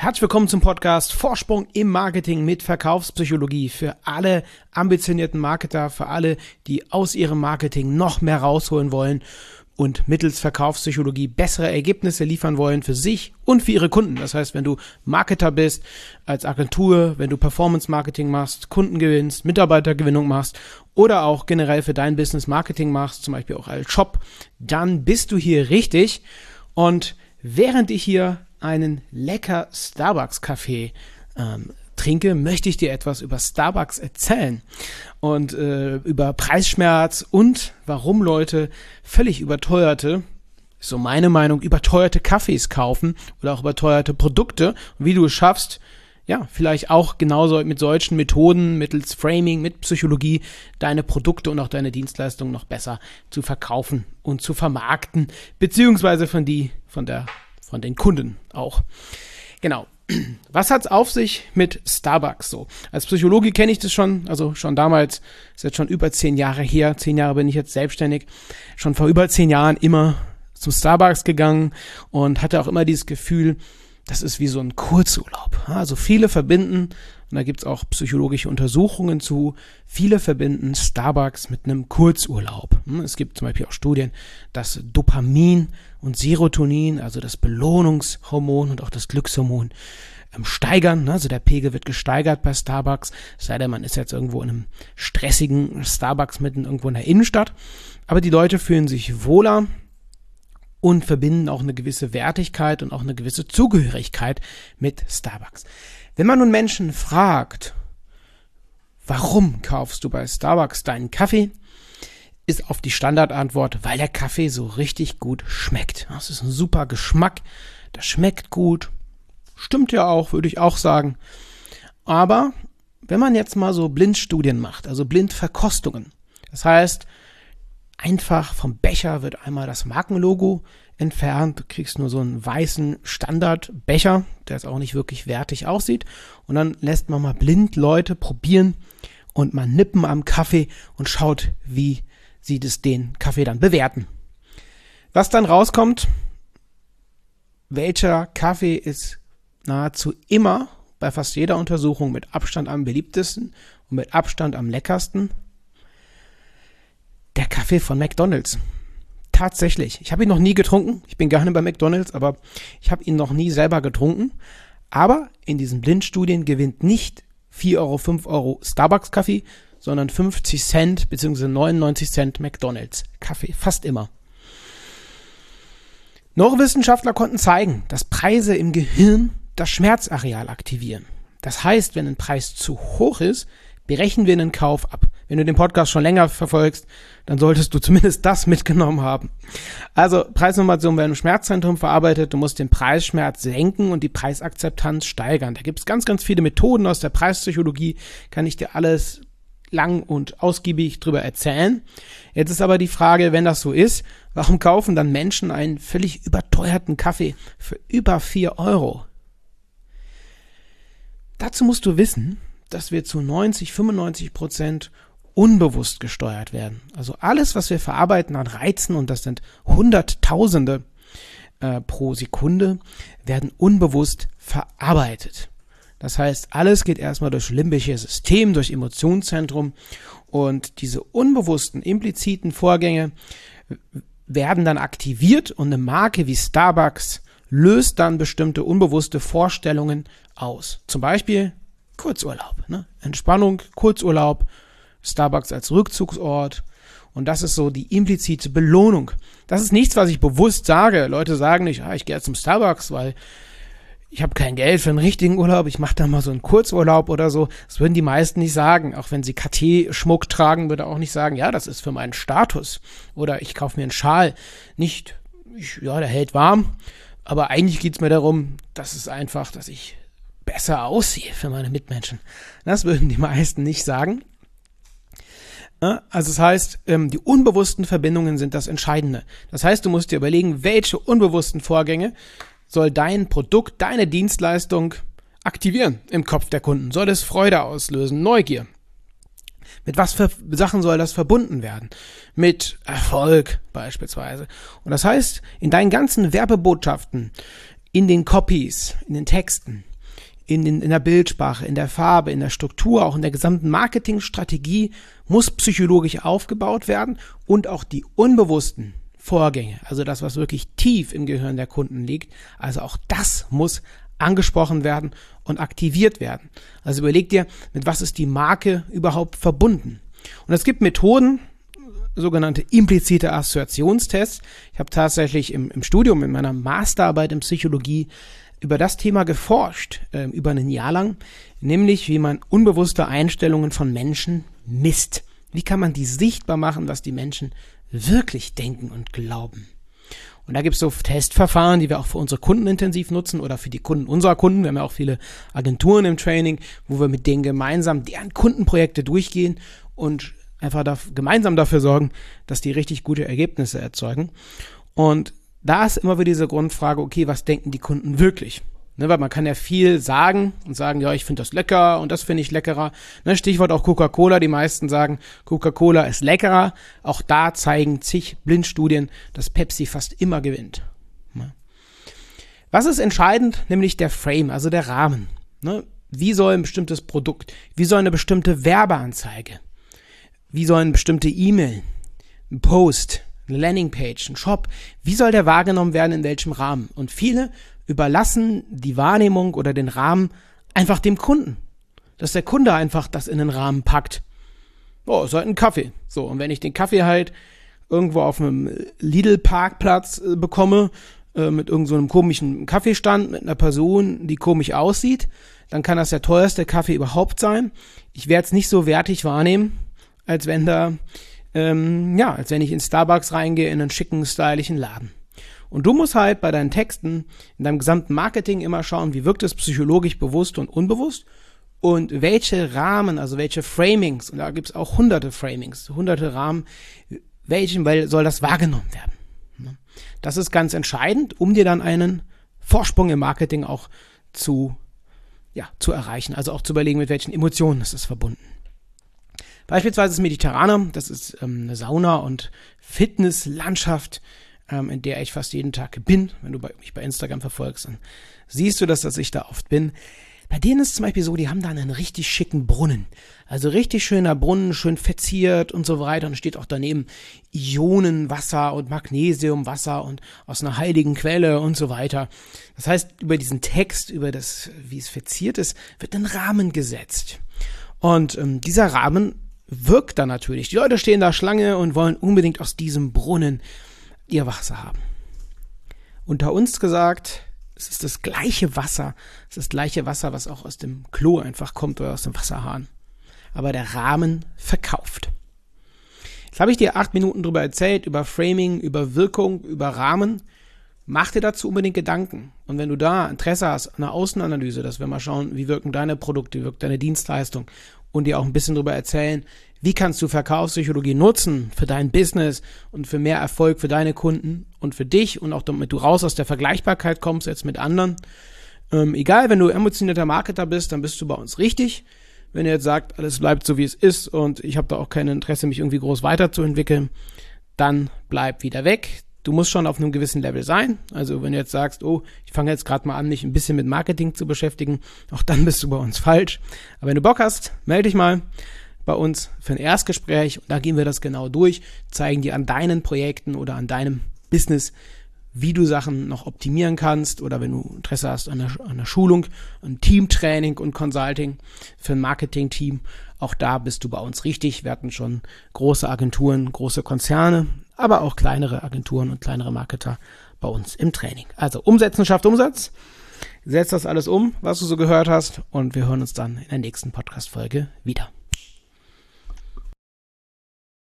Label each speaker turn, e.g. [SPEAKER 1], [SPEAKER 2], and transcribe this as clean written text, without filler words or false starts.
[SPEAKER 1] Herzlich willkommen zum Podcast Vorsprung im Marketing mit Verkaufspsychologie für alle ambitionierten Marketer, für alle, die aus ihrem Marketing noch mehr rausholen wollen und mittels Verkaufspsychologie bessere Ergebnisse liefern wollen für sich und für ihre Kunden. Das heißt, wenn du Marketer bist als Agentur, wenn du Performance-Marketing machst, Kunden gewinnst, Mitarbeitergewinnung machst oder auch generell für dein Business Marketing machst, zum Beispiel auch als Shop, dann bist du hier richtig. Und während ich hier einen lecker Starbucks-Kaffee trinke, möchte ich dir etwas über Starbucks erzählen und über Preisschmerz und warum Leute völlig überteuerte, so meine Meinung, überteuerte Kaffees kaufen oder auch überteuerte Produkte und wie du es schaffst, ja, vielleicht auch genauso mit solchen Methoden, mittels Framing, mit Psychologie, deine Produkte und auch deine Dienstleistungen noch besser zu verkaufen und zu vermarkten, beziehungsweise von den Kunden auch. Genau. Was hat's auf sich mit Starbucks so? Als Psychologe kenne ich das schon, also schon damals, ist jetzt schon über 10 Jahre her, 10 Jahre bin ich jetzt selbstständig, schon vor über 10 Jahren immer zum Starbucks gegangen und hatte auch immer dieses Gefühl, das ist wie so ein Kurzurlaub. Also viele verbinden, und da gibt's auch psychologische Untersuchungen zu, viele verbinden Starbucks mit einem Kurzurlaub. Es gibt zum Beispiel auch Studien, dass Dopamin und Serotonin, also das Belohnungshormon und auch das Glückshormon, steigern. Also der Pegel wird gesteigert bei Starbucks, es sei denn, man ist jetzt irgendwo in einem stressigen Starbucks mitten irgendwo in der Innenstadt. Aber die Leute fühlen sich wohler und verbinden auch eine gewisse Wertigkeit und auch eine gewisse Zugehörigkeit mit Starbucks. Wenn man nun Menschen fragt, warum kaufst du bei Starbucks deinen Kaffee, ist oft die Standardantwort, weil der Kaffee so richtig gut schmeckt. Das ist ein super Geschmack, das schmeckt gut, stimmt ja auch, würde ich auch sagen. Aber wenn man jetzt mal so Blindstudien macht, also Blindverkostungen, das heißt, einfach vom Becher wird einmal das Markenlogo entfernt. Du kriegst nur so einen weißen Standardbecher, der jetzt auch nicht wirklich wertig aussieht. Und dann lässt man mal blind Leute probieren und mal nippen am Kaffee und schaut, wie sie den Kaffee dann bewerten. Was dann rauskommt, welcher Kaffee ist nahezu immer bei fast jeder Untersuchung mit Abstand am beliebtesten und mit Abstand am leckersten? Der Kaffee von McDonald's. Tatsächlich. Ich habe ihn noch nie getrunken. Ich bin gerne bei McDonald's, aber ich habe ihn noch nie selber getrunken. Aber in diesen Blindstudien gewinnt nicht 4 Euro, 5 Euro Starbucks-Kaffee, sondern 50 Cent bzw. 99 Cent McDonald's-Kaffee. Fast immer. Neurowissenschaftler konnten zeigen, dass Preise im Gehirn das Schmerzareal aktivieren. Das heißt, wenn ein Preis zu hoch ist, berechnen wir einen Kauf ab. Wenn du den Podcast schon länger verfolgst, dann solltest du zumindest das mitgenommen haben. Also Preisinformationen werden im Schmerzzentrum verarbeitet. Du musst den Preisschmerz senken und die Preisakzeptanz steigern. Da gibt es ganz, ganz viele Methoden aus der Preispsychologie. Kann ich dir alles lang und ausgiebig drüber erzählen. Jetzt ist aber die Frage, wenn das so ist, warum kaufen dann Menschen einen völlig überteuerten Kaffee für über 4 Euro? Dazu musst du wissen, dass wir zu 90-95% unbewusst gesteuert werden. Also alles, was wir verarbeiten an Reizen, und das sind Hunderttausende pro Sekunde, werden unbewusst verarbeitet. Das heißt, alles geht erstmal durch limbische System, durch Emotionszentrum, und diese unbewussten, impliziten Vorgänge werden dann aktiviert und eine Marke wie Starbucks löst dann bestimmte unbewusste Vorstellungen aus. Zum Beispiel Kurzurlaub, Entspannung, Kurzurlaub, Starbucks als Rückzugsort, und das ist so die implizite Belohnung. Das ist nichts, was ich bewusst sage. Leute sagen nicht, ich gehe jetzt zum Starbucks, weil ich habe kein Geld für einen richtigen Urlaub, ich mache da mal so einen Kurzurlaub oder so. Das würden die meisten nicht sagen. Auch wenn sie KT-Schmuck tragen, würde auch nicht sagen, ja, das ist für meinen Status. Oder ich kaufe mir einen Schal. Nicht, der hält warm, aber eigentlich geht es mir darum, dass ich besser aussehe für meine Mitmenschen. Das würden die meisten nicht sagen. Also das heißt, die unbewussten Verbindungen sind das Entscheidende. Das heißt, du musst dir überlegen, welche unbewussten Vorgänge soll dein Produkt, deine Dienstleistung aktivieren im Kopf der Kunden? Soll es Freude auslösen, Neugier? Mit was für Sachen soll das verbunden werden? Mit Erfolg beispielsweise. Und das heißt, in deinen ganzen Werbebotschaften, in den Copies, in den Texten, in der Bildsprache, in der Farbe, in der Struktur, auch in der gesamten Marketingstrategie muss psychologisch aufgebaut werden und auch die unbewussten Vorgänge, also das, was wirklich tief im Gehirn der Kunden liegt, also auch das muss angesprochen werden und aktiviert werden. Also überleg dir, mit was ist die Marke überhaupt verbunden? Und es gibt Methoden, sogenannte implizite Assoziationstests. Ich habe tatsächlich im Studium, in meiner Masterarbeit in Psychologie über das Thema geforscht, über ein Jahr lang, nämlich wie man unbewusste Einstellungen von Menschen misst. Wie kann man die sichtbar machen, was die Menschen wirklich denken und glauben? Und da gibt es so Testverfahren, die wir auch für unsere Kunden intensiv nutzen oder für die Kunden unserer Kunden. Wir haben ja auch viele Agenturen im Training, wo wir mit denen gemeinsam deren Kundenprojekte durchgehen und einfach gemeinsam dafür sorgen, dass die richtig gute Ergebnisse erzeugen. Und da ist immer wieder diese Grundfrage, okay, was denken die Kunden wirklich? Ne, weil man kann ja viel sagen und sagen, ja, ich finde das lecker und das finde ich leckerer. Ne, Stichwort auch Coca-Cola, die meisten sagen, Coca-Cola ist leckerer. Auch da zeigen zig Blindstudien, dass Pepsi fast immer gewinnt. Ne? Was ist entscheidend? Nämlich der Frame, also der Rahmen. Ne? Wie soll ein bestimmtes Produkt, wie soll eine bestimmte Werbeanzeige, wie soll eine bestimmte E-Mail, ein Post, eine Landingpage, ein Shop, wie soll der wahrgenommen werden, in welchem Rahmen? Und viele überlassen die Wahrnehmung oder den Rahmen einfach dem Kunden. Dass der Kunde einfach das in den Rahmen packt. Oh, ist halt ein Kaffee. So, und wenn ich den Kaffee halt irgendwo auf einem Lidl-Parkplatz bekomme, mit irgend so einem komischen Kaffeestand, mit einer Person, die komisch aussieht, dann kann das der teuerste Kaffee überhaupt sein. Ich werde es nicht so wertig wahrnehmen, als wenn als wenn ich in Starbucks reingehe, in einen schicken, stylischen Laden. Und du musst halt bei deinen Texten, in deinem gesamten Marketing immer schauen, wie wirkt es psychologisch bewusst und unbewusst und welche Rahmen, also welche Framings, und da gibt es auch hunderte Framings, hunderte Rahmen, weil soll das wahrgenommen werden. Das ist ganz entscheidend, um dir dann einen Vorsprung im Marketing auch zu erreichen, also auch zu überlegen, mit welchen Emotionen ist es verbunden. Beispielsweise das Mediterrane, das ist eine Sauna- und Fitnesslandschaft, in der ich fast jeden Tag bin. Wenn du mich bei Instagram verfolgst, dann siehst du, dass ich da oft bin. Bei denen ist es zum Beispiel so, die haben da einen richtig schicken Brunnen. Also richtig schöner Brunnen, schön verziert und so weiter. Und steht auch daneben Ionenwasser und Magnesiumwasser und aus einer heiligen Quelle und so weiter. Das heißt, über diesen Text, über das, wie es verziert ist, wird ein Rahmen gesetzt. Und dieser Rahmen wirkt dann natürlich. Die Leute stehen da Schlange und wollen unbedingt aus diesem Brunnen ihr Wasser haben. Unter uns gesagt, es ist das gleiche Wasser. Es ist das gleiche Wasser, was auch aus dem Klo einfach kommt oder aus dem Wasserhahn. Aber der Rahmen verkauft. Jetzt habe ich dir 8 Minuten drüber erzählt, über Framing, über Wirkung, über Rahmen. Mach dir dazu unbedingt Gedanken. Und wenn du da Interesse hast an einer Außenanalyse, dass wir mal schauen, wie wirken deine Produkte, wie wirkt deine Dienstleistung und dir auch ein bisschen darüber erzählen, wie kannst du Verkaufspsychologie nutzen für dein Business und für mehr Erfolg für deine Kunden und für dich und auch damit du raus aus der Vergleichbarkeit kommst jetzt mit anderen. Egal, wenn du emotionierter Marketer bist, dann bist du bei uns richtig. Wenn ihr jetzt sagt, alles bleibt so wie es ist und ich habe da auch kein Interesse, mich irgendwie groß weiterzuentwickeln, dann bleib wieder weg. Du musst schon auf einem gewissen Level sein. Also wenn du jetzt sagst, oh, ich fange jetzt gerade mal an, mich ein bisschen mit Marketing zu beschäftigen, auch dann bist du bei uns falsch. Aber wenn du Bock hast, melde dich mal bei uns für ein Erstgespräch und da gehen wir das genau durch, zeigen dir an deinen Projekten oder an deinem Business, wie du Sachen noch optimieren kannst oder wenn du Interesse hast an einer Schulung, an Teamtraining und Consulting für ein Marketing-Team, auch da bist du bei uns richtig. Wir hatten schon große Agenturen, große Konzerne, aber auch kleinere Agenturen und kleinere Marketer bei uns im Training. Also Umsetzen schafft Umsatz. Setz das alles um, was du so gehört hast und wir hören uns dann in der nächsten Podcast-Folge wieder.